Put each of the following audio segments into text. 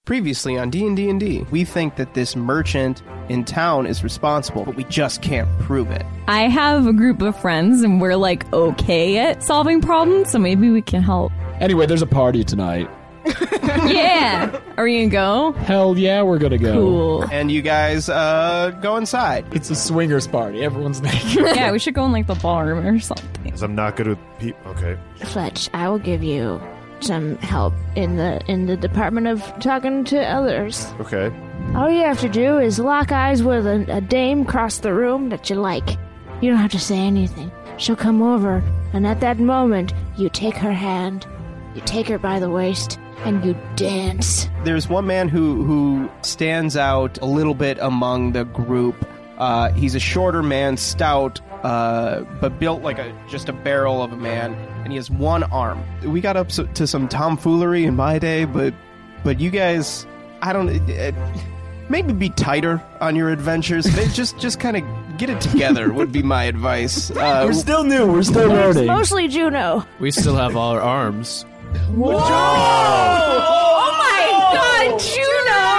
Previously on D&D, we think that this merchant in town is responsible, but we just can't prove it. I have a group of friends, and we're, okay at solving problems, so maybe we can help. Anyway, there's a party tonight. Yeah! Are we gonna go? Hell yeah, we're gonna go. Cool. And you guys go inside. It's a swingers party. Everyone's naked. Yeah, we should go in, the ballroom or something. Because I'm not good with people. Okay. Fletch, I will give you some help in the department of talking to others. Okay. All you have to do is lock eyes with a dame across the room that you like. You don't have to say anything. She'll come over, and at that moment, you take her hand, you take her by the waist, and you dance. There's one man who stands out a little bit among the group. He's a shorter man, stout, but built like just a barrel of a man, and he has one arm. We got up to some tomfoolery in my day, but you guys, I don't... maybe be tighter on your adventures. just kind of get it together would be my advice. We're still new. We're still learning. Mostly Juno. We still have all our arms. Whoa! Oh my god, Juno!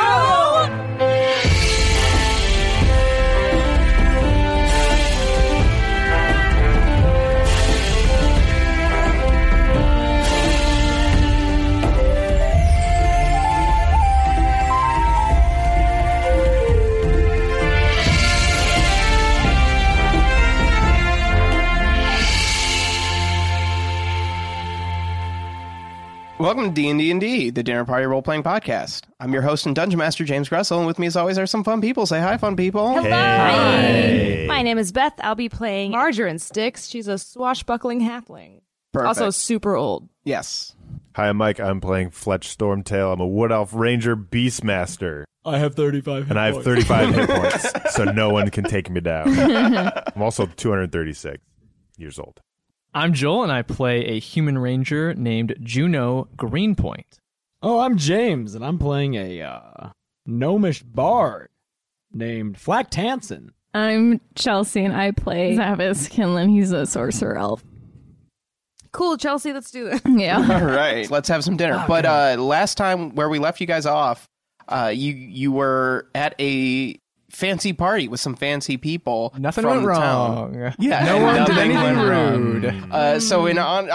Welcome to D&D, the Dinner Party Role-Playing Podcast. I'm your host and Dungeon Master, James Gressel, and with me as always are some fun people. Say hi, fun people. Hello. Hey. My name is Beth. I'll be playing Margarine Sticks. She's a swashbuckling halfling. Perfect. Also super old. Yes. Hi, I'm Mike. I'm playing Fletch Stormtail. I'm a Wood Elf Ranger Beastmaster. I have 35 hit And I have points. 35 hit points, so no one can take me down. I'm also 236 years old. I'm Joel, and I play a human ranger named Juno Greenpoint. Oh, I'm James, and I'm playing a gnomish bard named Flack Tansen. I'm Chelsea, and I play Zavis Kinlan. He's a sorcerer elf. Cool, Chelsea. Let's do this. Yeah. All right, let's have some dinner. But last time where we left you guys off, you were at a fancy party with some fancy people. Nothing from went the wrong. Town. Yeah, No one did nothing anything went wrong. rude. So in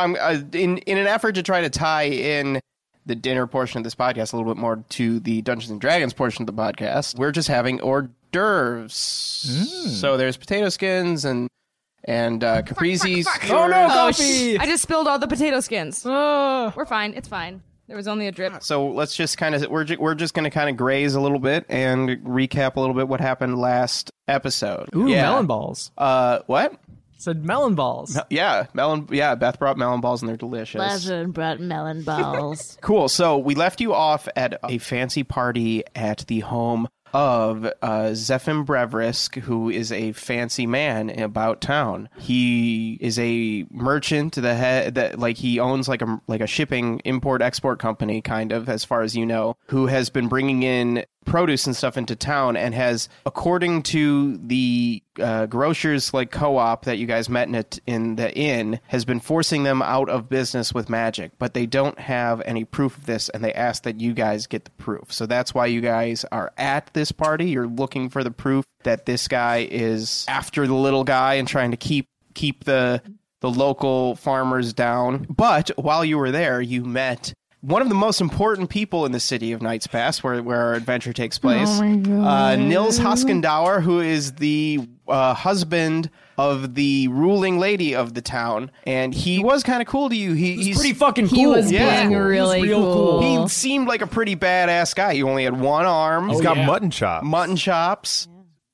an effort to try to tie in the dinner portion of this podcast a little bit more to the Dungeons and Dragons portion of the podcast, we're just having hors d'oeuvres. So there's potato skins and caprese. Oh no, coffee! I just spilled all the potato skins. Ah. We're fine. It's fine. There was only a drip. So let's just we're just going to kind of graze a little bit and recap a little bit what happened last episode. Ooh, yeah. melon balls. What? Said melon balls. Yeah, melon. Yeah, Beth brought melon balls and they're delicious. Levin brought melon balls. Cool. So we left you off at a fancy party at the home of Zephin Brevrisk, who is a fancy man about town. He is a merchant that he owns like a shipping import-export company, kind of, as far as you know, who has been bringing in produce and stuff into town and has, according to the grocers co-op that you guys met in the inn, has been forcing them out of business with magic, but they don't have any proof of this, and they ask that you guys get the proof. So that's why you guys are at this party. You're looking for the proof that this guy is after the little guy and trying to keep the local farmers down. But while you were there, you met one of the most important people in the city of Knights Pass, where our adventure takes place. Oh my God. Nils Hoskendauer, who is the husband of the ruling lady of the town, and he was kind of cool to you. He's pretty fucking cool. He was Yeah. being really He's real cool. He seemed like a pretty badass guy. He only had one arm. He's Oh, got yeah. mutton chops. Mutton chops.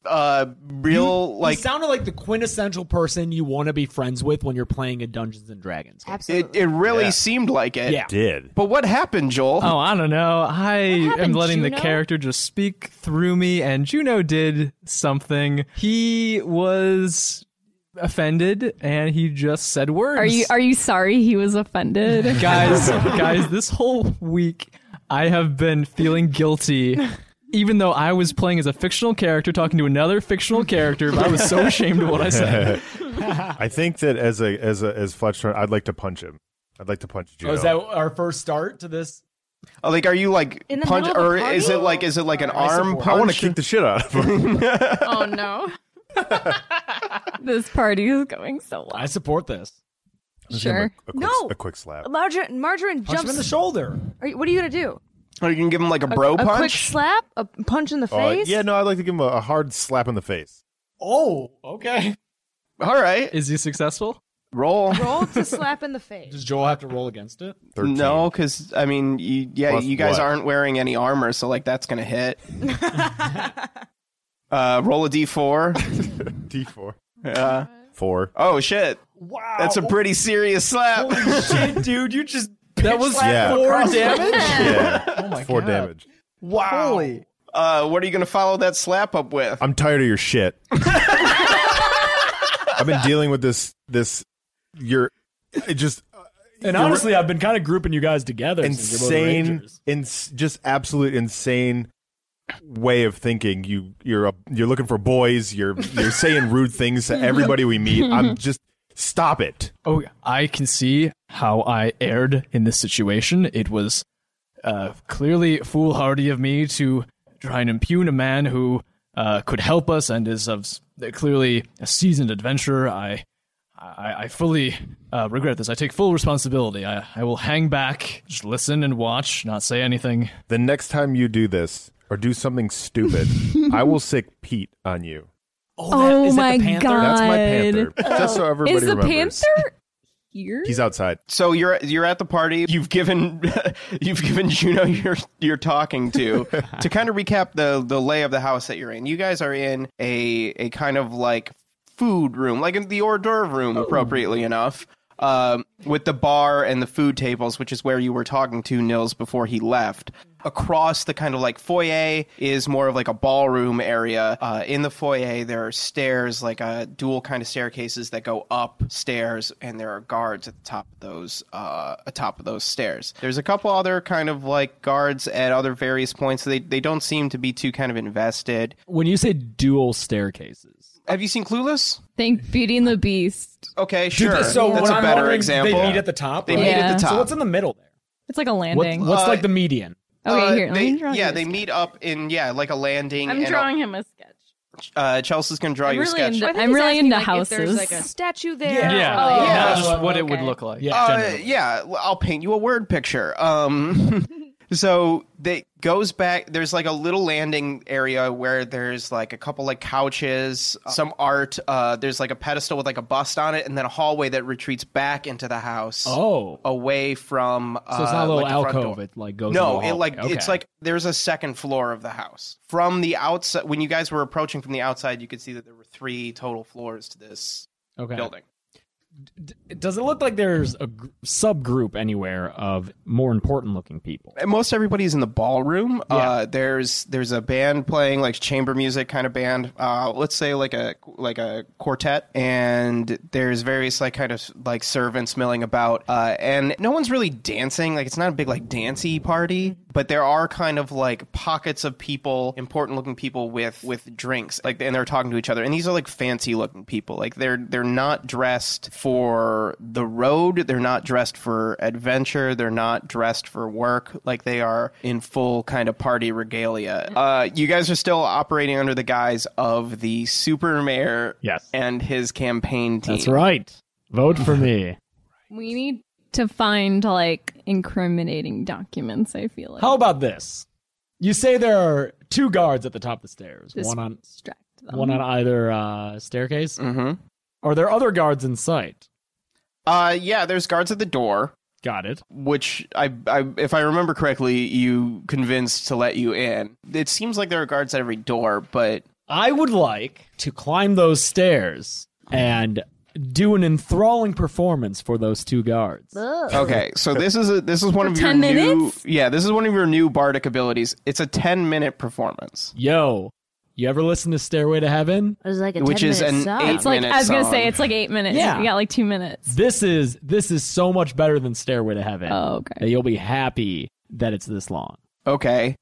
He sounded like the quintessential person you want to be friends with when you're playing a Dungeons and Dragons game. Absolutely. It really Yeah. seemed like it. Yeah. Did. But what happened, Joel? Oh, I don't know. I am happened, letting the Juno? character just speak through me, and Juno did something. He was offended, and he just said words. Are you sorry he was offended? guys, this whole week I have been feeling guilty, even though I was playing as a fictional character talking to another fictional character, but I was so ashamed of what I said. I think that as Fletch, I'd like to punch him. I'd like to punch Juno. Oh, is that our first start to this? Like, are you like In the punch, middle of or a party? is it like an arm punch? I want to kick the shit out of him. Oh no. This party is going so well. I support this. Just give him Sure. a quick, No. a quick slap. Margarine Punch jumps. him in the shoulder. What are you gonna do? Or you can give him like a bro A quick punch. slap, a punch in the face. Yeah, no, I'd like to give him a hard slap in the face. Oh, okay. All right, Is he successful? roll. Roll to slap in the face. Does Joel have to roll against it? 13. No, because I mean, Plus you guys what? aren't wearing any armor, so like that's gonna hit. Roll a d4. D4. 4. Oh shit, Wow. that's a pretty serious slap. Holy shit, dude. You just That was Yeah. 4 damage? Yeah. Oh my 4 God. damage. wow. Holy. What are you gonna follow that slap up with? I'm tired of your shit. I've been dealing with this. It just And honestly, I've been kind of grouping you guys together. since you're both insane, Rangers. just absolute insane way of thinking. You're looking for boys. You're saying rude things to everybody we meet. I'm just stop it. Oh, I can see how I erred in this situation. It was clearly foolhardy of me to try and impugn a man who could help us and is clearly a seasoned adventurer. I fully regret this. I take full responsibility. I will hang back, just listen and watch, not say anything. The next time you do this or do something stupid, I will sick Pete on you. Oh is that my the Panther? God. That's my panther. Just so everybody Is the remembers. panther here? He's outside. So you're at the party. You've given Juno you're talking to kind of recap the lay of the house that you're in. You guys are in a kind of like food room, like in the hors d'oeuvre room, appropriately enough, with the bar and the food tables, which is where you were talking to Nils before he left. Across the kind of like foyer is more of like a ballroom area. In the foyer, there are stairs, like dual kind of staircases that go upstairs, and there are guards at the top of those stairs. There's a couple other kind of like guards at other various points. They don't seem to be too kind of invested. When you say dual staircases. Have you seen Clueless? Think Beauty and the Beast. Okay, sure. So that's when a I'm better wondering, example. They meet at the top. They right? meet at the Yeah. top. So what's in the middle there? It's like a landing. What's like the median? Okay, here, let they, me draw you they a meet up in like a landing. I'm and drawing him a sketch. Chelsea's gonna draw you a really sketch. into- I think I'm he's really asking, into like, if there's houses. like a Statue there. Yeah. Oh, That's yeah. what it would Okay. look like. Yeah. generally. Yeah, I'll paint you a word picture. So they goes back. There's like a little landing area where there's like a couple like couches, some art. There's like a pedestal with like a bust on it, and then a hallway that retreats back into the house. Oh. Away from. So it's not a little like the front alcove. door. It like goes. No, in the it hall. like Okay. it's like there's a second floor of the house. From the outside, when you guys were approaching from the outside, you could see that there were 3 total floors to this okay. building. Does it look like there's a subgroup anywhere of more important looking people? And most everybody's in the ballroom. Yeah. There's a band playing like chamber music kind of band. Let's say like a quartet, and there's various like kind of like servants milling about. And no one's really dancing. Like it's not a big like dancey party, but there are kind of like pockets of people, important looking people with drinks, like, and they're talking to each other. And these are like fancy looking people. Like they're not dressed for the road. They're not dressed for adventure. They're not dressed for work. Like they are in full kind of party regalia. You guys are still operating under the guise of the super mayor Yes. and his campaign team. That's right. Vote for me. We need to find like incriminating documents, I feel like. How about this? You say there are 2 guards at the top of the stairs. Just One on distract them. one on either staircase. Mm-hmm. Are there other guards in sight? Yeah, there's guards at the door, Got it. which I if I remember correctly, you convinced to let you in. It seems like there are guards at every door, but I would like to climb those stairs and do an enthralling performance for those 2 guards. okay. So this is one of your 10 new minutes? this is one of your new bardic abilities. It's a 10-minute performance. Yo, you ever listen to Stairway to Heaven? It was like a Which is 10-minute an song. 8 It's like minute I was gonna song. say it's like 8 minutes. Yeah. You got like 2 minutes. This is so much better than Stairway to Heaven. Oh, okay. That you'll be happy that it's this long. Okay.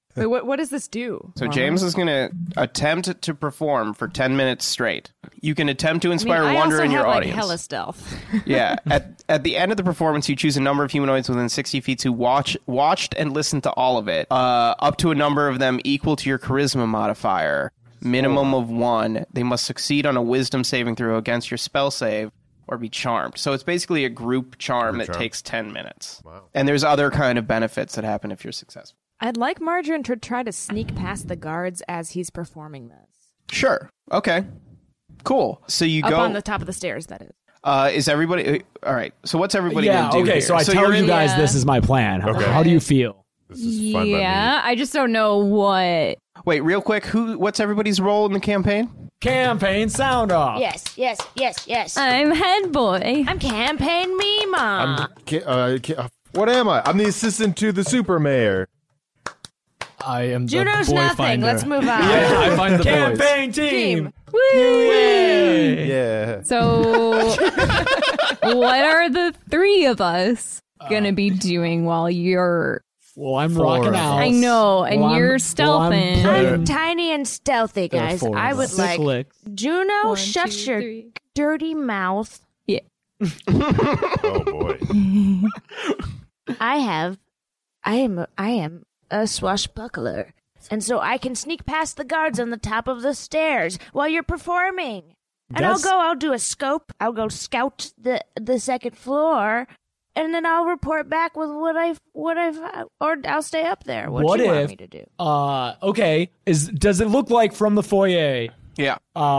Wait, what does this do? So James is going to attempt to perform for 10 minutes straight. You can attempt to inspire I wonder also in your have, audience. Like, hella stealth. Yeah. At the end of the performance, you choose a number of humanoids within 60 feet who watched and listened to all of it, up to a number of them equal to your charisma modifier, minimum of 1. They must succeed on a wisdom saving throw against your spell save or be charmed. So it's basically a group charm that takes 10 minutes. Wow. And there's other kind of benefits that happen if you're successful. I'd like Margarine to try to sneak past the guards as he's performing this. Sure. Okay. Cool. So you Up go on the top of the stairs, that is. is everybody all right? So what's everybody Yeah, going to do okay, here? so I tell you're you in- guys Yeah. this is my plan. Okay. How do you feel? This is fine by me. Yeah, I just don't know what. Wait, real quick. What's everybody's role in the campaign? Campaign sound off. Yes. I'm head boy. I'm campaign Mima. What am I? I'm the assistant to the super mayor. I am the Juno's boy nothing. finder. Let's move on. Yeah, I find the boys. Campaign team. Woo! Yeah. So, what are the three of us gonna be doing while you're? Well, I'm Four rocking of out. I know, and Well, you're I'm stealthing. I'm tiny and stealthy, There are guys. four of I would us. like Cyclic. Juno. One, Shut two, your three. dirty mouth. Oh boy. I am a swashbuckler, and so I can sneak past the guards on the top of the stairs while you're performing. And I'll do a scope. I'll go scout the second floor, and then I'll report back with what I've or I'll stay up there. What What you want if- me to do? Okay. Does it look like from the foyer? Yeah.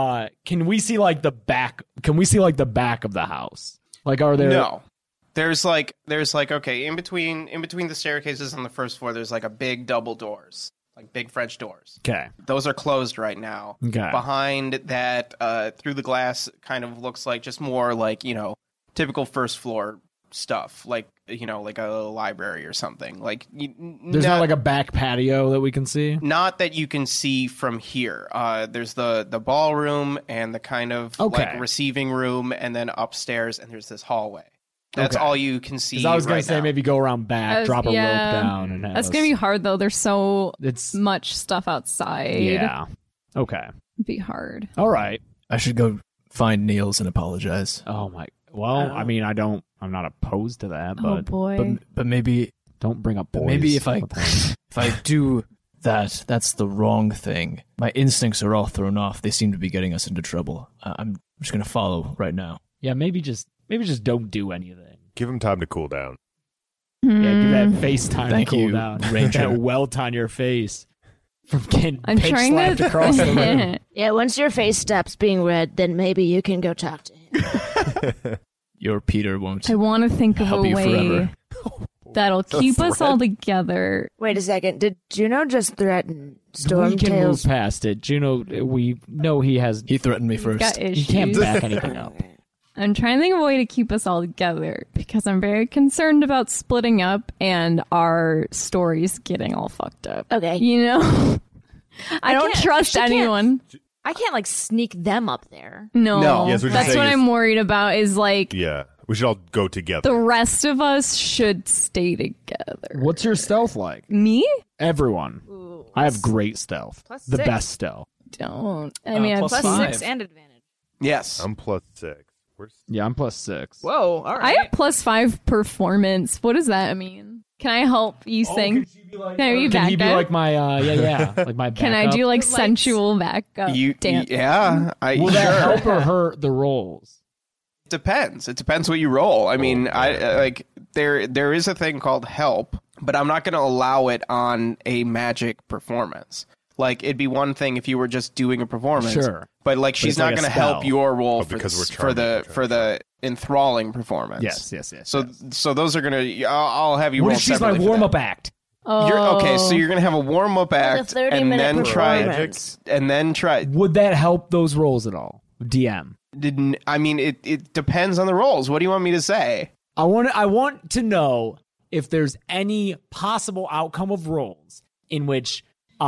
Can we see like the back? Can we see like the back of the house? Like, are there? No. There's like okay, in between the staircases on the first floor there's like a big double doors, like big French doors. Okay. Those are closed right now. Okay. Behind that through the glass kind of looks like just more like, typical first floor stuff, like like a library or something. Like There's not like a back patio that we can see. not that you can see from here. There's the ballroom and the kind of Okay. like receiving room, and then upstairs, and there's this hallway. That's Okay. all you can see. Because I was gonna right say now. maybe go around back, drop a rope down, and have That's us- gonna be hard though. There's so It's much stuff outside. yeah. Okay. It'd be hard. All right. I should go find Niels and apologize. Oh my. Well, I mean, I'm not opposed to that, Oh but boy. But maybe don't bring up boys. maybe if I with them. if I do that, that's the wrong thing. My instincts are all thrown off. They seem to be getting us into trouble. I'm just gonna follow right now. Yeah, maybe just don't do anything. Give him time to cool down. Yeah, give that Hmm. FaceTime Thank to cool you, down. Ranger. That welt on your face from getting I'm pitch trying slapped to. across the room. Yeah, once your face stops being red, then maybe you can go talk to him. Your Peter won't I want to think of help a you way forever. that'll keep us all together. Wait a second. Did Juno just threaten We can move Stormtail's? past it. Juno, we know he has. He threatened me He's first. got He can't issues. back anything up. I'm trying to think of a way to keep us all together because I'm very concerned about splitting up and our stories getting all fucked up. Okay. You know? I don't can't- trust she can't- anyone. I can't like sneak them up there. No. No. Yes, what you're That's saying what is- I'm worried about is like Yeah. We should all go together. the rest of us should stay together. What's your stealth like? Me? Everyone. I have great stealth. Plus The 6. best stealth. Don't. I mean, plus I'm Plus five. 6 and advantage. Yes. I'm +6. Where's Yeah, I'm +6. Whoa! All I right. have +5 performance. What does that mean? Can I help you sing? Can I be Can he be backup? like my like my backup? Can I do like Lights. sensual backup dance? Yeah. Will that help or hurt the rolls? Depends. It depends what you roll. I mean, I like there is a thing called help, but I'm not going to allow it on a magic performance. Like it'd be one thing if you were just doing a performance, Sure. But like she's it's not like a going to help spell. your roll Oh, for because we're for charming, the we're for the enthralling performance. Yes. So those are going to. I'll have you What roll if she's my separately for warm-up that. act? You're, okay, so you're going to have a warm up act a 30-minute and then try performance. and then try. Would that help those rolls at all? DM. I mean, it depends on the rolls. What do you want me to say? I want to know if there's any possible outcome of rolls in which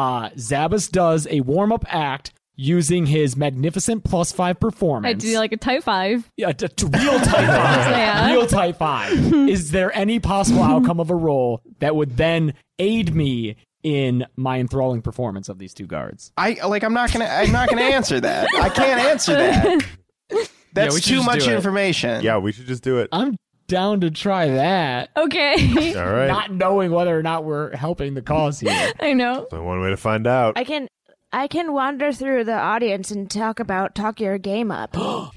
Zabas does a warm-up act using his magnificent +5 performance. I do like a type 5. Yeah, real type 5. Yeah. Real type 5. Is there any possible outcome of a roll that would then aid me in my enthralling performance of these two guards. I'm not gonna answer that. I can't answer that. That's we should too just much do it. – information. Yeah, we should just do it. I'm down to try that. Okay. All right. Not knowing whether or not we're helping the cause here. I know. So one way to find out. I can wander through the audience and talk your game up.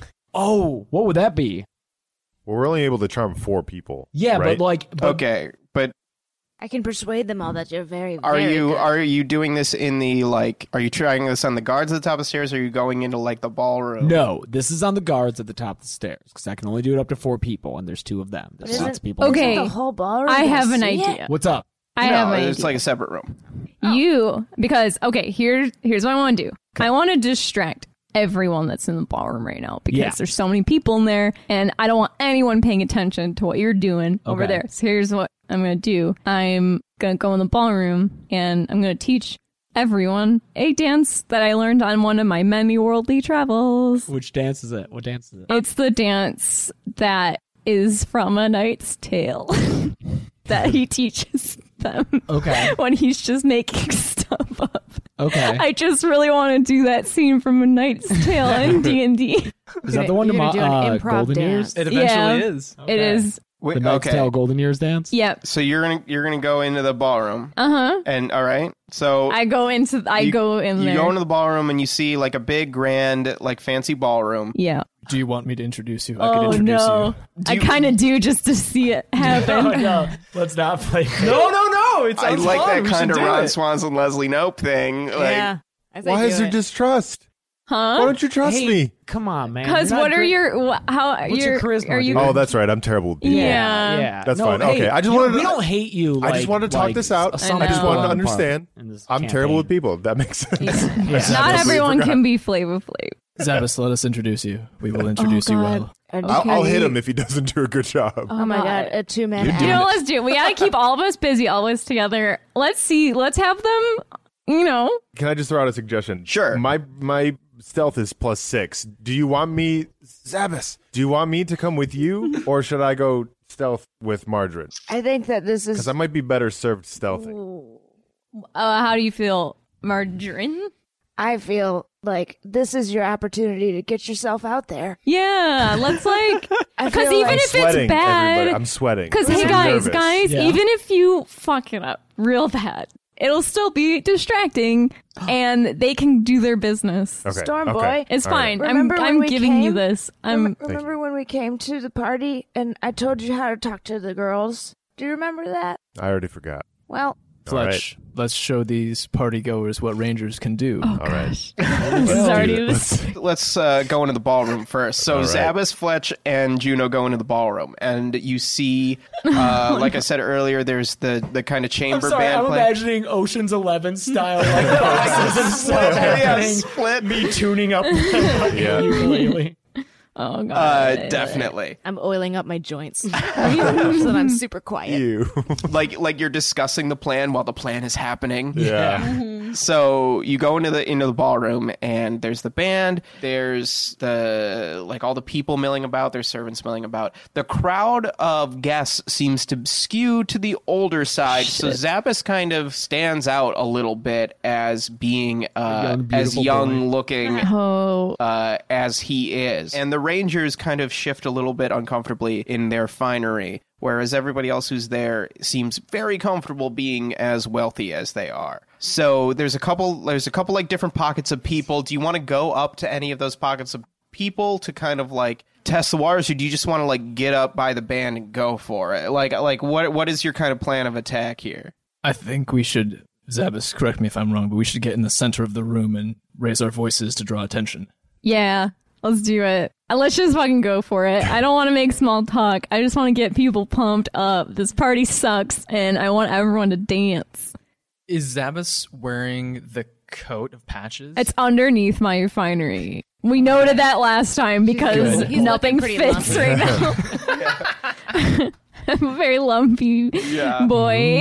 Oh, what would that be? Well, we're only able to charm 4 people. Yeah, right? but Okay, but I can persuade them all that you're very, are very you good. doing this in the are you trying this on the guards at the top of the stairs, or are you going into like the ballroom? no, this is on the guards at the top of the stairs because I can only do it up to 4 people, and there's 2 of them. There's Isn't- 6 people. Okay. The whole ballroom. I have an gonna see it? idea. What's up? I have an it's idea. like a separate room. Because here's what I want to do. I want to distract everyone that's in the ballroom right now because Yeah. there's so many people in there, and I don't want anyone paying attention to what you're doing over Okay. there. So here's what I'm gonna do. I'm gonna go in the ballroom and I'm gonna teach everyone a dance that I learned on one of my many worldly travels. Which dance is it? What dance is it? It's the dance that is from A Knight's Tale that he teaches them Okay. when he's just making stuff up. Okay. I just really want to do that scene from A Knight's Tale in D&D. Is that the one You're to gonna do an improv Golden dance. Years? It eventually Yeah. is. It is. Wait, The Knight's okay. Tale Golden Years dance? Yep. So you're gonna go into the ballroom, And all right. So I go in there. you go into the ballroom and you see like a big, grand, like fancy ballroom. Yeah. Do you want me to introduce you? I could Oh introduce no. I kind of do just to see it happen. no, let's not play. you. No. It's I like that kind of Ron Swanson, Leslie Knope thing. Like, Yeah. I say Why do is there it. distrust? Why Huh? don't you trust Hey, me? come on, man. Because You're not what are great. your What's your charisma, Are you? dude? Oh, that's right. I'm terrible with people. Yeah. Yeah. That's No, fine. hey, Okay, I just you- wanted to- we don't hate you. I just like- wanted to talk like this out. some I just people wanted to on part understand. in this I'm terrible campaign. with people. If that makes sense. Yeah. Not I everyone forgot. can be Flavor Flav. Zabbis, let us introduce you. We will introduce you God. well. I'll hit him if he doesn't do a good job. Oh my god, a 2-man act. You know, let's do it. We gotta keep all of us busy, all of us together. Let's see. Let's have them. Can I just throw out a suggestion? Sure. My stealth is +6. Do you want me, Zabbis? Do you want me to come with you, or should I go stealth with Margaret? I think that this Because is. I might be better served stealthing. How do you feel, Margarine? I feel like this is your opportunity to get yourself out there. Yeah, let's like. I Because feel even like if Sweating, it's bad, everybody. I'm sweating. because hey I'm guys, nervous. Yeah. even if you fuck it up real bad, it'll still be distracting, and they can do their business. Okay. Storm okay. Boy. It's All right. fine. Remember when I'm we giving you came? this. Remember when we came to the party and I told you how to talk to the girls? Do you remember that? I already forgot. Well, All right. Fletch, let's show these partygoers what rangers can do. Oh All right. gosh, this is already this. let's go into the ballroom first. So All right. Zabbis, Fletch, and Juno go into the ballroom, and you see, like I said earlier, there's the kind of I'm chamber sorry, band I'm playing. imagining Ocean's 11 style like boxes and stuff happening. Split. Me tuning up my Yeah. ukulele. Oh god, Definitely. I'm oiling up my joints so that I'm super quiet. You. Like you're discussing the plan while the plan is happening. Yeah. So you go into the ballroom, and there's the band, there's the like all the people milling about, there's servants milling about. The crowd of guests seems to skew to the older side, so Zappis kind of stands out a little bit as being young, as beautiful young boy. looking Oh, as he is. And the Rangers kind of shift a little bit uncomfortably in their finery, whereas everybody else who's there seems very comfortable being as wealthy as they are. So there's a couple like different pockets of people. Do you want to go up to any of those pockets of people to kind of like test the waters, or do you just want to like get up by the band and go for it? Like what is your kind of plan of attack here? I think we should, Zabbis, correct me if I'm wrong, but we should get in the center of the room and raise our voices to draw attention. yeah. Let's do it. Let's just fucking go for it. I don't want to make small talk. I just want to get people pumped up. This party sucks, and I want everyone to dance. Is Zabbis wearing the coat of patches? It's underneath my refinery. We noted that last time because He's nothing looking pretty fits lumpy. right now. I'm a very lumpy boy.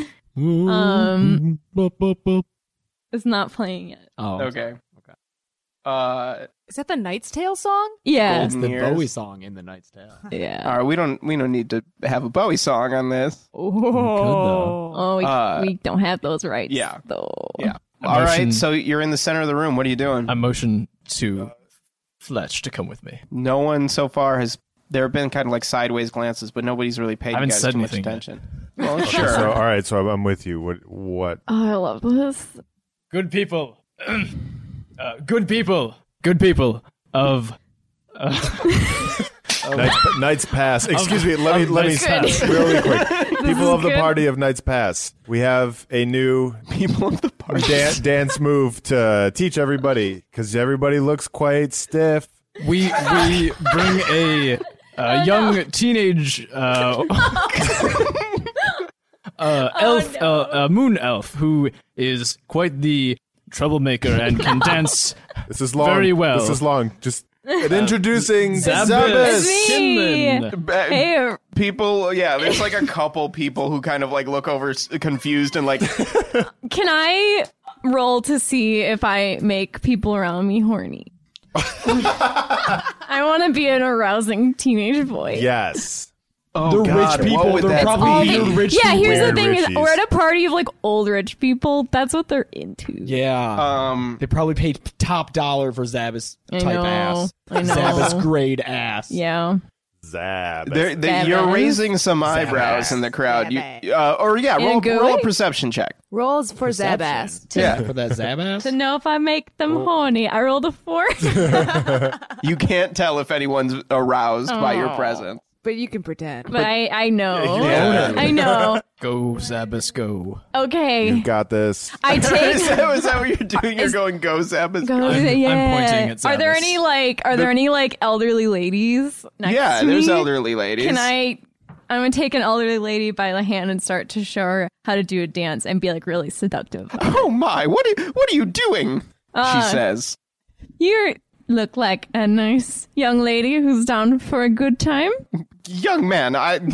It's not playing yet. Oh, Okay. Is that the Knight's Tale song? Yeah. It's the Golden Years. Bowie song in The Knight's Tale. Yeah. All right, we don't need to have a Bowie song on this. Oh, we don't have those rights. yeah. Though. Yeah. All right, Emotion- so you're in the center of the room. What are you doing? I motion to Fletch to come with me. No one so far has. There have been kind of like sideways glances, but nobody's really paid I you haven't guys said too much anything yet. attention. Well, sure. So all right, so I'm with you. What? Oh, I love this. Good people. Good people of Knights Pass. Excuse me. Let me Knights Pass. really quick. People of the good. party of Knights Pass. We have a new People of the party. dance move to teach everybody because everybody looks quite stiff. we bring a young teenage elf, a moon elf, who is quite the troublemaker and can dance. This is long. Very well. This is long. Just introducing Zabas Zabas. me. Kinlan. Hey, People, yeah, there's like a couple people who kind of like look over confused and like, can I roll to see if I make people around me horny? I want to be an arousing teenage boy. Yes. oh The God, rich people, what would they're that probably be? weird rich Yeah, people. here's the Weird thing: is Richies. we're at a party of like old rich people. That's what they're into. Yeah. They probably paid top dollar for Zabas I type know, ass. I know. Zabas grade ass. Yeah. Zabas. You're Zabas. raising some eyebrows in the crowd. You, roll a good? perception check. Rolls for Perception. Zabass. Yeah. For that Zabas? To know if I make them horny, I rolled a 4. You can't tell if anyone's aroused by your presence. But you can pretend. But I know. Yeah. I know. Go, Zabas, go. Okay. You got this. I is, take. that what you're doing? You're going go Zabbis. Go, I'm yeah. pointing at Are there Zabas. any like elderly ladies next Yeah, to there's me? elderly ladies. I'm gonna take an elderly lady by the hand and start to show her how to do a dance and be like really seductive. Oh my! What are you doing? She says. You look like a nice young lady who's down for a good time. Young man,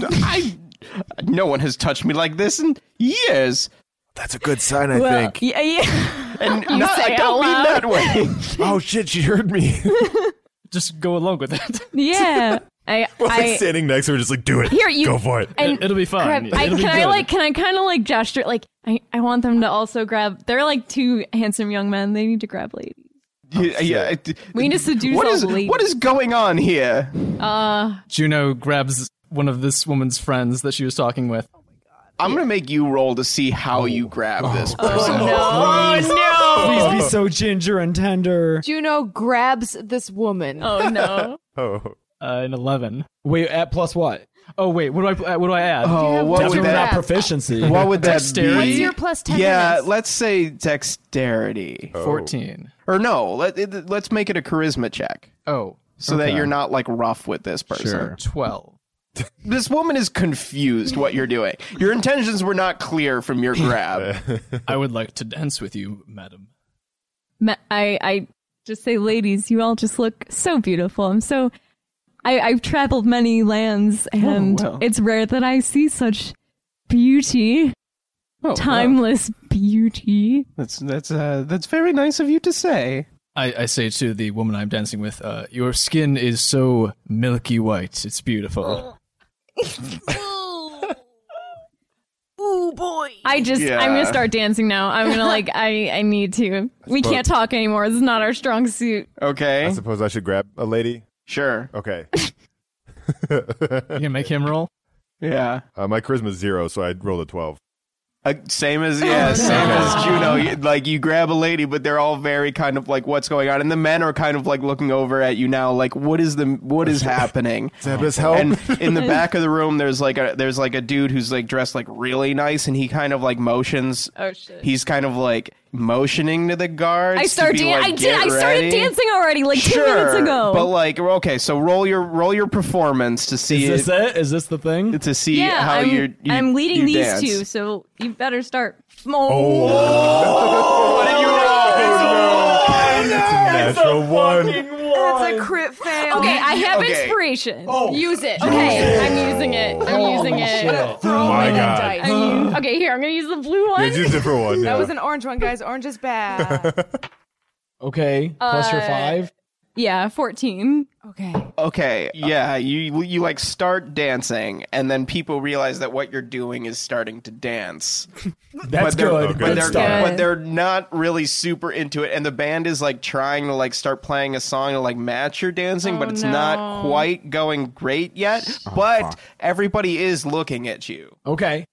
no one has touched me like this in years. That's a good sign, I Well, think. yeah. And You not, say I don't out mean loud. that way. Oh shit, she heard me. Just go along with it. Yeah. Like standing next to her, just like, do it. Here, you- Go for it. And It'll be fine. grab- It'll be can good. I kind of like gesture like I want them to also grab. They're like two handsome young men. They need to grab ladies. Yeah. We need to seduce What all is the ladies. what is going on here? Juno grabs one of this woman's friends that she was talking with. I'm gonna make you roll to see how you grab this person. Please be so ginger and tender. Juno grabs this woman. Oh no. Oh. An 11. Wait, at plus what? Oh wait, what do I add? Oh, what Definitely would not that? proficiency. What would that Dexterity? be? What's your plus 10? Yeah, let's say dexterity. 14. Or no, let's make it a charisma check. Oh, So that you're not like rough with this person. 12. This woman is confused what you're doing. Your intentions were not clear from your grab. I would like to dance with you, madam. I just say, ladies, you all just look so beautiful. I've traveled many lands, and well. it's rare that I see such beauty, Oh, timeless beauty. that's very nice of you to say. I say to the woman I'm dancing with, your skin is so milky white. It's beautiful. Ooh, boy. I'm gonna start dancing now. I'm gonna like, I need to. We can't talk anymore. This is not our strong suit. Okay, I suppose I should grab a lady. sure. Okay. You can make him roll? Yeah. My charisma's 0, so I rolled a 12. Same as Juno. Like you grab a lady, but they're all very kind of like, what's going on? And the men are kind of like looking over at you now, like what is happening? Zabas, help. And in the back of the room, there's like a dude who's like dressed like really nice, and he kind of like motions. Oh shit! He's kind of like motioning to the guards. I started dancing already, like 2 minutes ago. But like, okay, so roll your performance to see Is this it? Is this the thing? to see yeah, how I'm leading these dance. two, so you better start. What did you roll? Natural 1. That's a crit fail. Okay, I have Okay. inspiration. Use it. Okay, I'm using it. Oh my god. Okay, here, I'm gonna use the blue one. Use a different one. That Yeah. was an orange one, guys. Orange is bad. Okay, plus your 5. Yeah, 14. Okay. Okay, yeah, you like start dancing, and then people realize that what you're doing is starting to dance. That's but they're, good. But Good they're, start. but they're not really super into it, and the band is like trying to like start playing a song to like match your dancing, but it's not quite going great yet. But everybody is looking at you. Okay.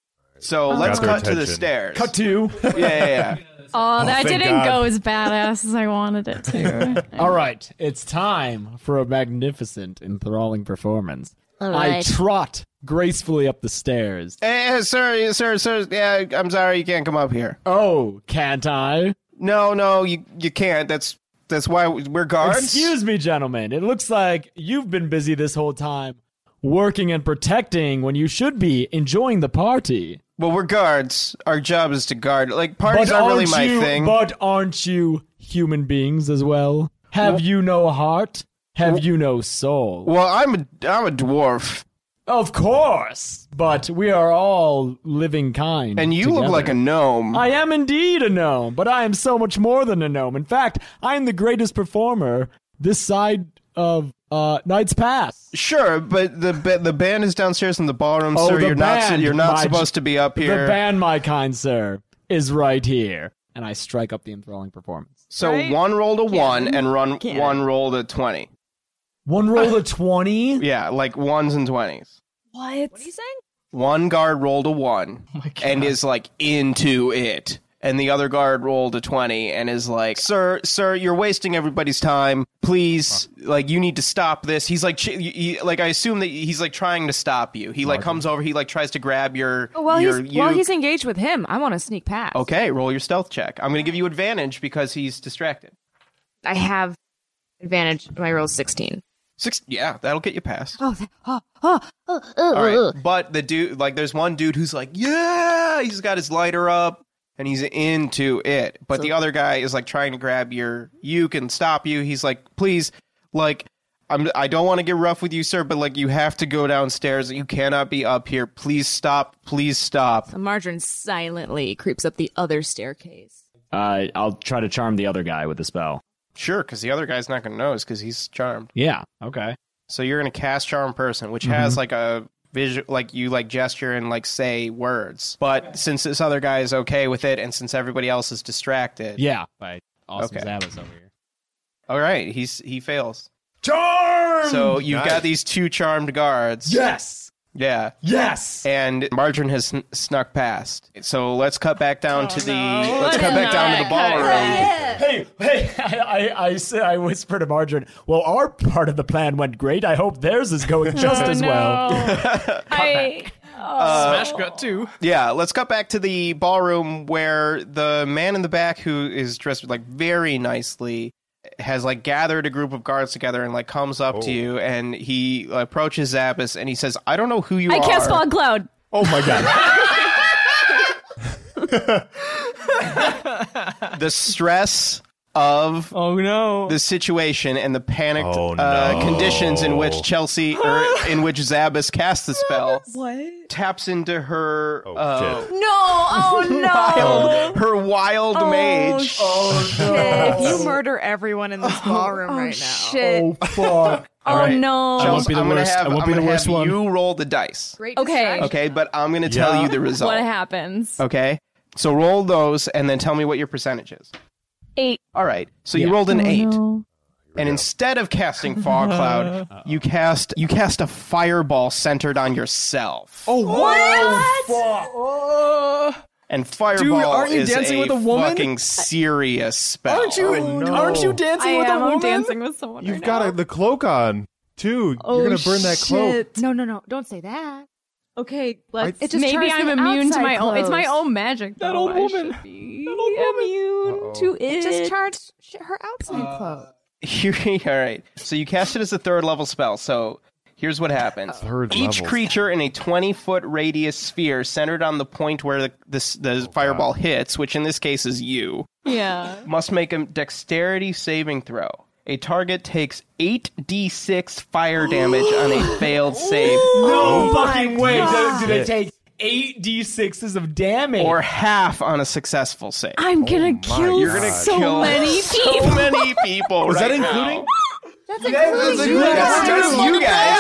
So let's Got their cut to the attention. stairs. Cut to. Yeah. Oh, that thank didn't God. go as badass as I wanted it to. All right, it's time for a magnificent, enthralling performance. All I right. trot gracefully up the stairs. Hey, sir. Yeah, I'm sorry, you can't come up here. Oh, can't I? No, you can't. That's why we're guards. Excuse me, gentlemen. It looks like you've been busy this whole time, working and protecting when you should be enjoying the party. Well, we're guards. Our job is to guard. Like, parties aren't really my thing. But aren't you human beings as well? Have you no heart? Have you no soul? Well, I'm a dwarf, Of course, but we are all living kind. and you look together. like a gnome. I am indeed a gnome, but I am so much more than a gnome. In fact, I am the greatest performer this side of Knight's Pass. Sure, but the band is downstairs in the ballroom, Oh, sir. the You're band, not my supposed to be up here. The band, my kind sir, is right here. And I strike up the enthralling performance. So Right? one roll to 1 and Cannon. one roll to 20. One roll to 20? Yeah, like 1s and 20s. What are you saying? One guard rolled a 1 and is like into it. And the other guard rolled a 20 and is like, sir, you're wasting everybody's time. Please, like, you need to stop this. He's like, I assume that he's like trying to stop you. He like comes over, he like tries to grab your. While your he's engaged with him, I want to sneak past. Okay, roll your stealth check. I'm going to give you advantage because he's distracted. I have advantage. My roll is 16. 6, yeah, that'll get you past. Oh, All right, but the dude, like, there's one dude who's like, yeah, he's got his lighter up and he's into it. But the other guy is like trying to grab your uke and stop you. He's like, please, like, I don't want to get rough with you, sir, but like, you have to go downstairs. You cannot be up here. Please stop. Please stop. So Margarine silently creeps up the other staircase. I'll try to charm the other guy with the spell. Sure, because the other guy's not going to notice because he's charmed. Yeah, okay. So you're going to cast Charm Person, which has like a visual, like you like gesture and like say words. But since this other guy is okay with it, and since everybody else is distracted, Yeah. By awesome Okay. Zabbis over here. all right, he fails. Charm! So you've Nice. got these 2 charmed guards. Yes! Yeah. Yes! And Margarine has snuck past. So let's cut back down to the let's cut No, back down to the ballroom. Hey, I whisper to Margarine, well, our part of the plan went great. I hope theirs is going just as well. Smash cut too. Yeah, let's cut back to the ballroom where the man in the back who is dressed like very nicely has like gathered a group of guards together and like comes up to you and he approaches Zappis and he says, I don't know who you I are. cast Fog Cloud. Oh my god. The stress of Oh no. the situation and the panicked Oh, no. conditions in which Chelsea or in which Zabbis cast the spell What? taps into her Oh, shit. No! Oh, her wild mage. If you murder everyone in this ballroom right now. Shit. Oh fuck. Oh no. I won't be the I'm gonna worst. have, I won't I'm be the gonna worst have one. you roll the dice. Great Okay. distraction. Okay, but I'm going to tell Yeah. you the result. What happens? Okay? So roll those and then tell me what your percentage is. 8. All right. So you rolled an 8. No. And instead of casting Fog Cloud, you cast a fireball centered on yourself. Oh, what? And fireball Dude, aren't you is dancing a with a woman? fucking serious spell. Aren't you dancing with a woman? I'm dancing with someone You've right got now. the cloak on, too. You're going to burn that cloak. No. Don't say that. Okay, let's. It just Maybe turns I'm the immune to outside my own. It's my clothes. own magic. That though. old I woman. should be That old woman. immune to it. It just charged her outside clothes. All right. So you cast it as a 3rd level spell. So here's what happens. Third Each level. creature in a 20-foot radius sphere centered on the point where the fireball hits, which in this case is you, Yeah. must make a dexterity saving throw. A target takes 8d6 fire damage on a failed save. No fucking way. Do they take 8d6s of damage. or half on a successful save. I'm gonna kill You're gonna so kill many people. so many people. Was right that now. including? That's including you That's guys. just you guys.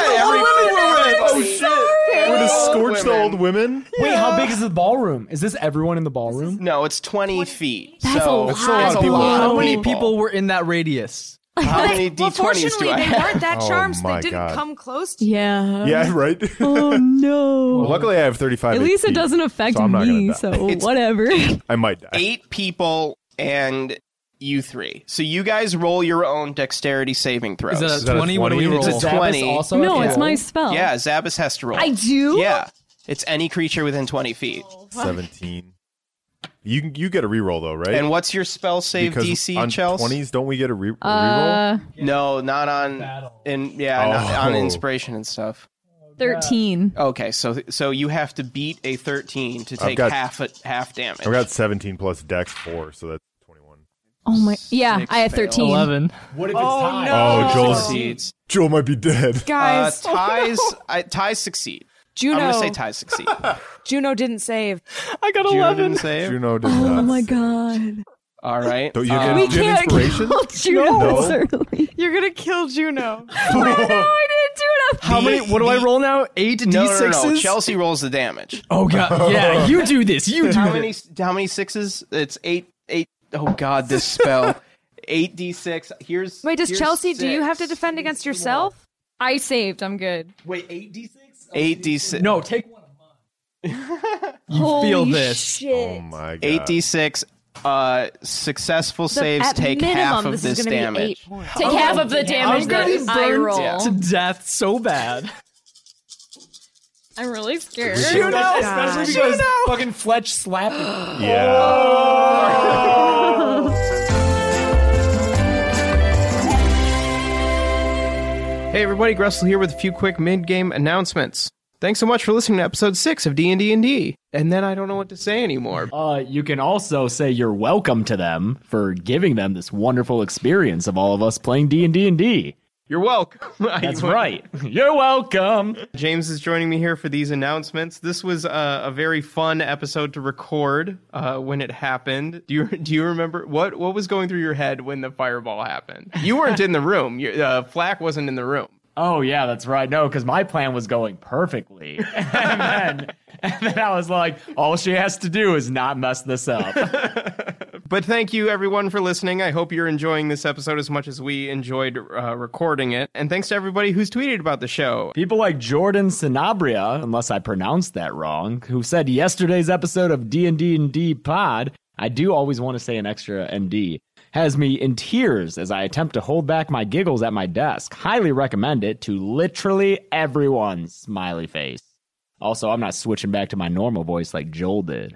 Oh shit! We're to scorch the old women. Wait, how big is the ballroom? Is this everyone in the ballroom? No, it's 20 feet. That's so a That's still a lot that's of people. How many people were in that radius? How many Well, D20s fortunately, do I they have? weren't that Oh charmed, so my they didn't God. come close to you. Yeah. Yeah, right. Oh no. Well, luckily, I have 35. At least it HP, doesn't affect so I'm not gonna me, die. so It's- whatever. I might die. 8 people and you 3. So you guys roll your own dexterity saving throws. Is that that a a 20? What do we 20? roll? It's a Zappos 20. also No, have it's to my roll? spell. Yeah, Zabbis has to roll. I do? Yeah. It's any creature within 20 feet. 17. You get a reroll though, right? And what's your spell save because DC, on Chelsea? 20s, don't we get a reroll? No, not on not on Oh. inspiration and stuff. 13. Okay, so you have to beat a 13 to take got- half damage. I've got 17 plus Dex 4, so that's 21. Oh my. Yeah, Six I have 13. 11. What if it's Oh, tied? no. Oh, Joel Succeeds. Joel might be dead. Guys, Ties succeed. Juno, I'm gonna say ties succeed. Juno didn't save. I got Juno 11. didn't save. Juno did Oh not. my god. All right. Don't you We get can't inspiration? kill Juno No. this early. You're gonna kill Juno. No, I didn't do enough. How many? What do I roll now? 8 No, D6s? no. Chelsea rolls the damage. Oh, God. Yeah, you do this. You do How this. many sixes? It's 8. Oh God, this spell. 8d6. Here's. Wait, does here's Chelsea? Do you 6. have to defend against yourself? I saved. I'm good. Wait, 8d6? 8d6. No, take one of mine. You feel Holy this. Shit. Oh my god. 8d6. Successful saves At take minimum, half of this this is gonna be damage. 8 points. Take half of the damage gonna be that I burned roll. to death so bad. I'm really scared. Juno, God. especially because fucking Fletch slapped him. Hey everybody, Gressel here with a few quick mid-game announcements. Thanks so much for listening to episode 6 of D&D. And then I don't know what to say anymore. You can also say you're welcome to them for giving them this wonderful experience of all of us playing D&D. You're welcome. That's right. You're welcome. James is joining me here for these announcements. This was a very fun episode to record when it happened. Do you remember what was going through your head when the fireball happened? You weren't in the room. Flack wasn't in the room. Oh, yeah, that's right. No, because my plan was going perfectly. and then I was like, all she has to do is not mess this up. But thank you, everyone, for listening. I hope you're enjoying this episode as much as we enjoyed recording it. And thanks to everybody who's tweeted about the show. People like Jordan Sanabria, unless I pronounced that wrong, who said yesterday's episode of D&D Pod, I do always want to say an extra ND, has me in tears as I attempt to hold back my giggles at my desk. Highly recommend it to literally everyone, smiley face. Also, I'm not switching back to my normal voice like Joel did.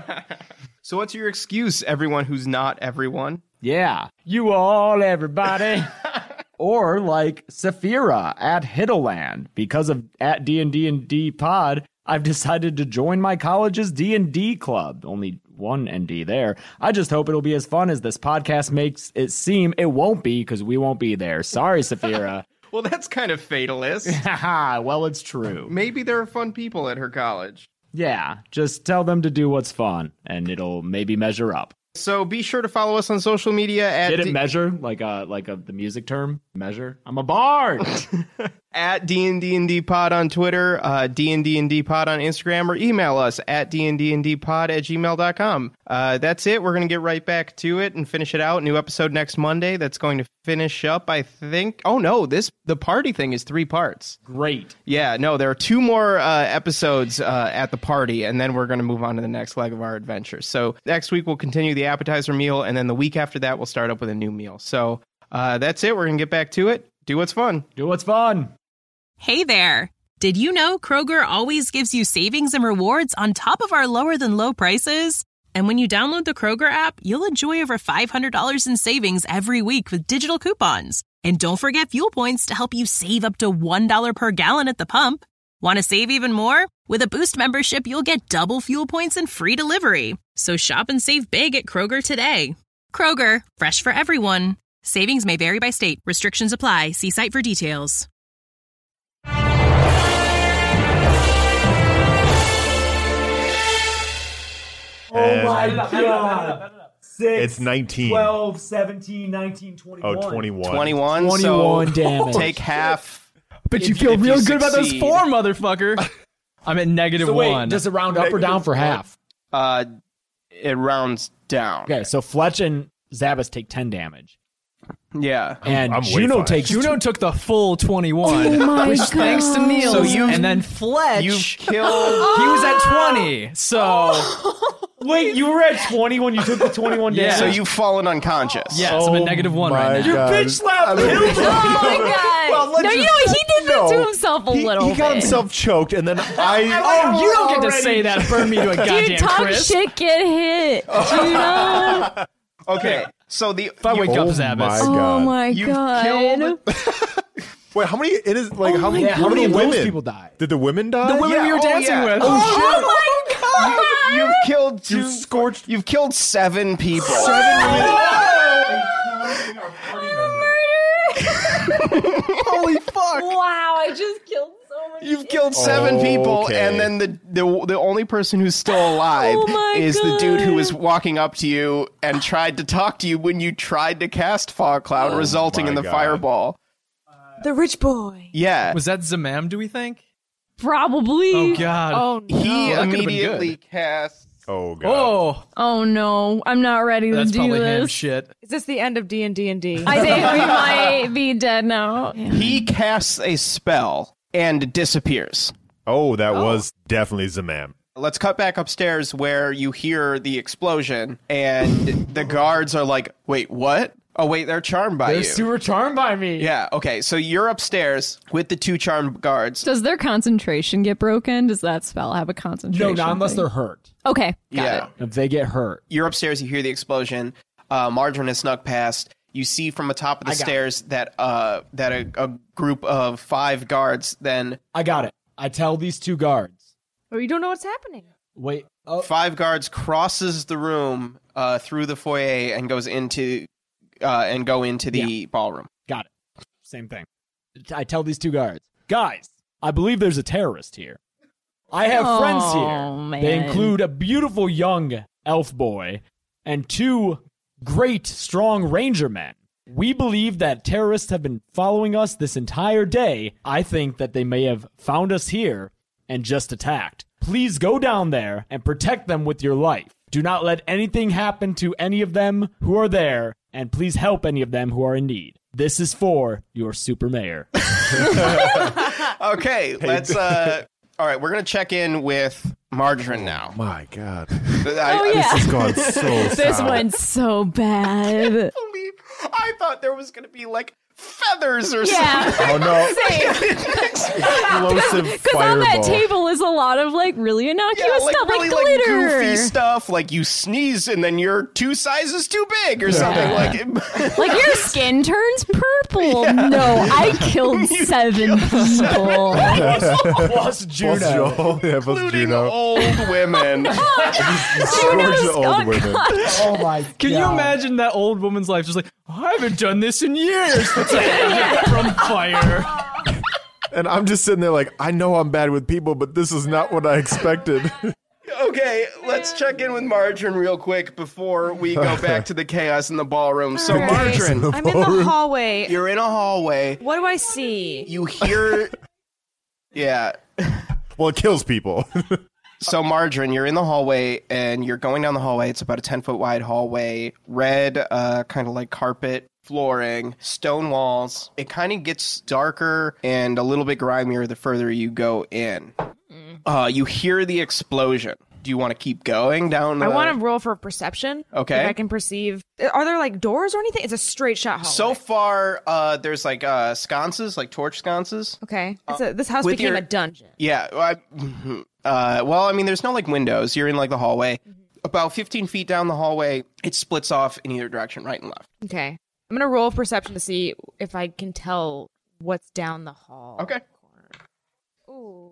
So what's your excuse, everyone who's not everyone? Yeah, you all, everybody. Or like Saphira at Hiddleland. Because of at D&D Pod, I've decided to join my college's D&D club. Only one ND there. I just hope it'll be as fun as this podcast makes it seem. It won't be because we won't be there. Sorry, Saphira. Well, that's kind of fatalist. Haha, well, it's true. Maybe there are fun people at her college. Yeah, just tell them to do what's fun, and it'll maybe measure up. So be sure to follow us on social media at Did it measure like the music term? Measure? I'm a bard. at D&D Pod on Twitter, D&D Pod on Instagram, or email us at dnddpod@gmail.com. That's it. We're going to get right back to it and finish it out. New episode next Monday. That's going to finish up, I think. Oh, no, the party thing is 3 parts. Great. Yeah, no, there are 2 more episodes at the party, and then we're going to move on to the next leg of our adventure. So next week we'll continue the appetizer meal, and then the week after that we'll start up with a new meal. So that's it. We're going to get back to it. Do what's fun. Do what's fun. Hey there. Did you know Kroger always gives you savings and rewards on top of our lower than low prices? And when you download the Kroger app, you'll enjoy over $500 in savings every week with digital coupons. And don't forget fuel points to help you save up to $1 per gallon at the pump. Want to save even more? With a Boost membership, you'll get double fuel points and free delivery. So shop and save big at Kroger today. Kroger, fresh for everyone. Savings may vary by state. Restrictions apply. See site for details. And God. 6, It's 19. 12, 17, 19, 21. Oh, 21. 21. 21 so damage. Take half. But you If feel you real good about those succeed. 4, motherfucker. I'm at negative So wait, 1. does it round up or down for half? It rounds down. Okay, so Fletch and Zabas take 10 damage. Yeah. And I'm way Juno fine. takes Juno took the full 21. Oh my which God. thanks to Niels. So you- and then Fletch, You've he killed. was at 20. So Wait, you were at 20 when you took the 21 damage? Yeah. So you've fallen unconscious. yes, I'm at negative 1 right now. You God. bitch slapped him! Oh my god! Well, let's no, you know just- what? He did that to No. himself a little He got bit. himself choked, and then I. Oh, you don't get to say that. Burn me to a goddamn Dude, talk crisp. shit, get hit. Juno. Okay. So the If I wake up, Oh Zabas. my Oh God. my You've god. killed. Wait, how many? It is like Oh how my many? God. How many How many of women? those people die? Did the women die? The women Yeah, we were oh, dancing yeah. with. Oh my god. You've killed two. scorched. You've killed 7 people. Holy fuck. Wow, I just killed so many. You've killed 7 people, Okay. and then the only person who's still alive Oh my is the dude who God. was walking up to you and tried to talk to you when you tried to cast Fog Cloud, resulting my in the God. fireball. The rich boy. Yeah. Was that Zamam, do we think? Probably. Oh, God. Oh no. He that could've been immediately cast. Oh God. Oh, Oh no, I'm not ready to that's do probably him this. shit. Is this the end of D&D and D? I think we might be dead now. He casts a spell and disappears. Oh, that was definitely Zamam. Let's cut back upstairs where you hear the explosion, and the guards are like, "Wait, what? Oh, wait, they're charmed by They're you." super charmed by me. Yeah, okay, so you're upstairs with the 2 charmed guards. Does their concentration get broken? Does that spell have a concentration? No, not unless thing? they're hurt. Okay, got Yeah. it. If they get hurt. You're upstairs, you hear the explosion. Margarine has snuck past. You see from the top of the I got stairs that a group of 5 guards, then I got it. I tell these 2 guards. Oh, you don't know what's happening. Wait. Oh, 5 guards crosses the room through the foyer and goes into the ballroom. got it. Same thing. I tell these 2 guards. Guys, I believe there's a terrorist here. I have friends here. Man. They include a beautiful young elf boy and 2 great, strong ranger men. We believe that terrorists have been following us this entire day. I think that they may have found us here and just attacked. Please go down there and protect them with your life. Do not let anything happen to any of them who are there, and please help any of them who are in need. This is for your super mayor. Okay, let's all right, we're going to check in with Margarine now. My God. Oh, yeah. This has gone so This south. went so bad. I thought there was going to be like feathers or Yeah. something. Oh no. Because Explosive on that fireball. table is a lot of like really innocuous Yeah, like stuff, really like glitter. goofy stuff, like you sneeze and then you're 2 sizes too big or something. Like, Like your skin turns purple. No, I killed 7 people. Plus Juno. Plus Joel. Yeah, plus including Juno. old women. Scourge the old women. Oh my god. Can you imagine that old woman's life? Just like, I haven't done this in years. It's like, from fire. And I'm just sitting there like, I know I'm bad with people, but this is not what I expected. Okay, let's check in with Margarine real quick before we go back to the chaos in the ballroom. So, Okay. Margarine, I'm in the hallway. you're in a hallway. What do I see? You hear. Yeah. Well, it kills people. So, Margarine, you're in the hallway and you're going down the hallway. It's about a 10-foot wide hallway, red, kind of like carpet flooring, stone walls. It kind of gets darker and a little bit grimier the further you go in. You hear the explosion. Do you want to keep going down the... I want to roll for perception. Okay. If I can perceive. Are there like doors or anything? It's a straight shot hallway. So far, there's like sconces, like torch sconces. Okay. This house with became your- a dungeon. Yeah. Well, I mean, there's no like windows. You're in like the hallway. About 15 feet down the hallway, it splits off in either direction, right and left. Okay. I'm going to roll perception to see if I can tell what's down the hall. Okay. Ooh.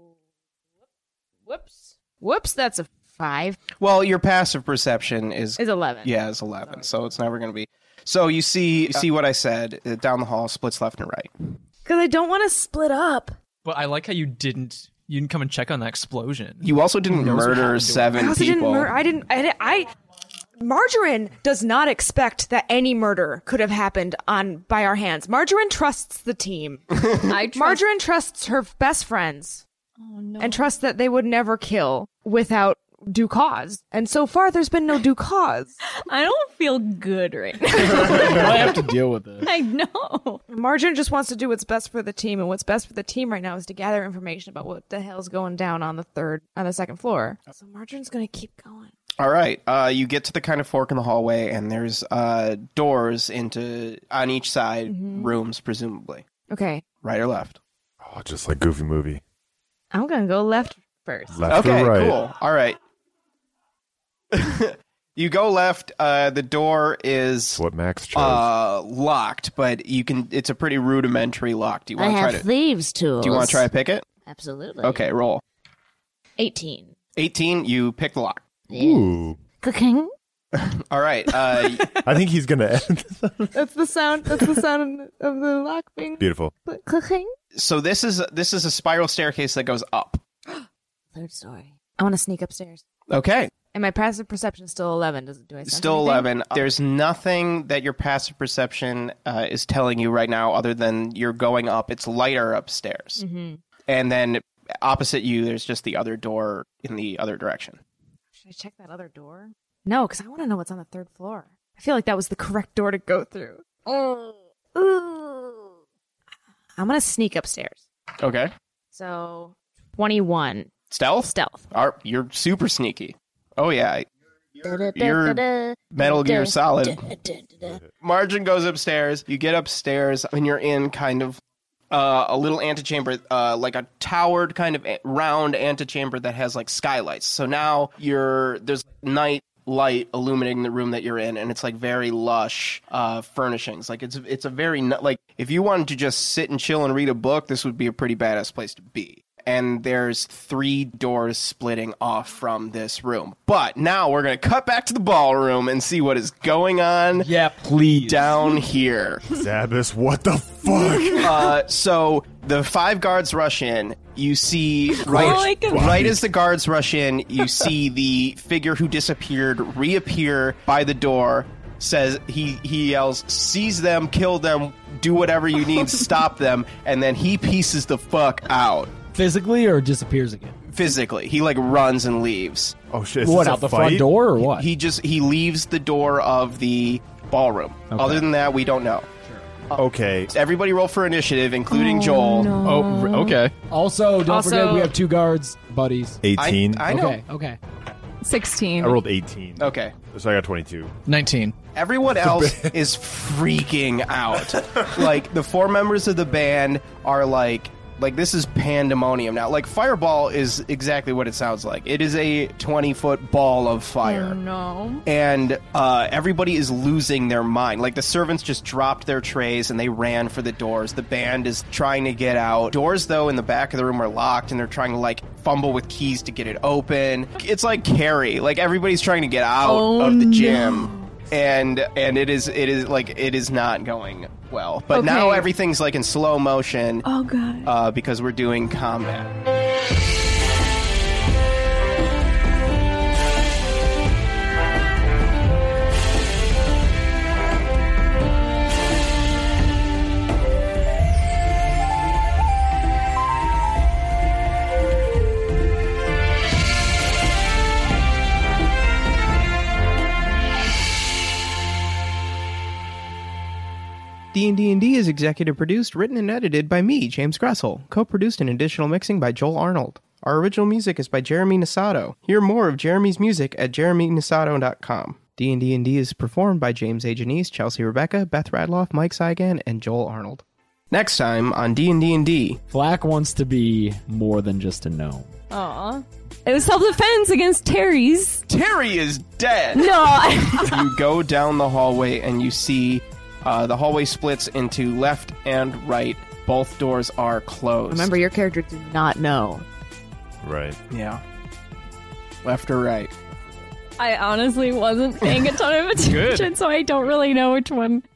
Whoops. Whoops, that's a 5. Well, your passive perception is... Is 11. Yeah, it's 11, so it's never going to be... So you see what I said, down the hall, splits left and right. Because I don't want to split up. But I like how you didn't You didn't come and check on that explosion. You also didn't knows what murder happened to 7 I also people. I Margarine does not expect that any murder could have happened by our hands. Margarine trusts the team. Margarine trusts her best friends. Oh, no. And trusts that they would never kill without due cause. And so far, there's been no due cause. I don't feel good right now. I have to deal with it. I know. Margarine just wants to do what's best for the team, and what's best for the team right now is to gather information about what the hell's going down on the second floor. So Margarine's gonna keep going. All right. You get to the kind of fork in the hallway, and there's doors on each side, rooms, presumably. Okay. Right or left? Oh, just like Goofy Movie. I'm gonna go left first. Left Okay, or right? cool. All right. You go left. The door is What Max chose. locked, but you can. It's a pretty rudimentary lock. Do you I want to try have to? thieves' tools. Do you want to try to pick it? Absolutely. Okay, roll. 18. 18. You pick the lock. Ooh. Cooking. All right. I think he's going to end. That's the sound. That's the sound of the lock being Beautiful. Cooking. So this is a spiral staircase that goes up. Third story. I want to sneak upstairs. Okay. And my passive perception is still 11. Do I sense Still anything? 11. There's nothing that your passive perception is telling you right now other than you're going up. It's lighter upstairs. Mm-hmm. And then opposite you, there's just the other door in the other direction. Should I check that other door? No, because I want to know what's on the third floor. I feel like that was the correct door to go through. Oh. Ooh. I'm going to sneak upstairs. Okay. So, 21. Stealth? Stealth. You're super sneaky. Oh, yeah. You're Metal Gear Solid. Margin goes upstairs. You get upstairs, and you're in kind of a little antechamber, like a towered kind of round antechamber that has like skylights. So now there's night light illuminating the room that you're in, and it's like very lush furnishings. Like it's a very like if you wanted to just sit and chill and read a book, this would be a pretty badass place to be. And there's 3 doors splitting off from this room. But now we're going to cut back to the ballroom and see what is going on Please. down here. Zabas, what the fuck? So the 5 guards rush in. You see, right as the guards rush in, you see the figure who disappeared reappear by the door. Says he yells, seize them, kill them, do whatever you need, stop them, and then he pieces the fuck out. Physically or disappears again? Physically. He like runs and leaves. Oh shit! Is What, this a out the fight? front door or what? He leaves the door of the ballroom. Okay. Other than that, we don't know. Okay. Everybody roll for initiative, including Joel. Oh, okay. Also, don't Also- forget we have 2 guards, buddies. 18. I know. Okay. 16. I rolled 18. Okay. So I got 22. 19. Everyone else is freaking out. Like, the 4 members of the band are like this is pandemonium now. Like, Fireball is exactly what it sounds like. It is a 20-foot ball of fire. Oh, no. And everybody is losing their mind. Like, the servants just dropped their trays and they ran for the doors. The band is trying to get out. Doors, though, in the back of the room are locked, and they're trying to, like, fumble with keys to get it open. It's like Carrie. Like, everybody's trying to get out of the gym. And it is not going well. But now Okay. everything's, like, in slow motion Oh, God. because we're doing combat. D&D is executive produced, written, and edited by me, James Gressel. Co-produced and additional mixing by Joel Arnold. Our original music is by Jeremy Nisato. Hear more of Jeremy's music at jeremynisato.com. D&D is performed by James A. Janice, Chelsea Rebecca, Beth Radloff, Mike Saigan, and Joel Arnold. Next time on D&D. Flack wants to be more than just a gnome. Aw. It was self-defense against Terry's. Terry is dead! No. You go down the hallway and you see the hallway splits into left and right. Both doors are closed. Remember, your character did not know. Right. Yeah. Left or right? I honestly wasn't paying a ton of attention, so I don't really know which one.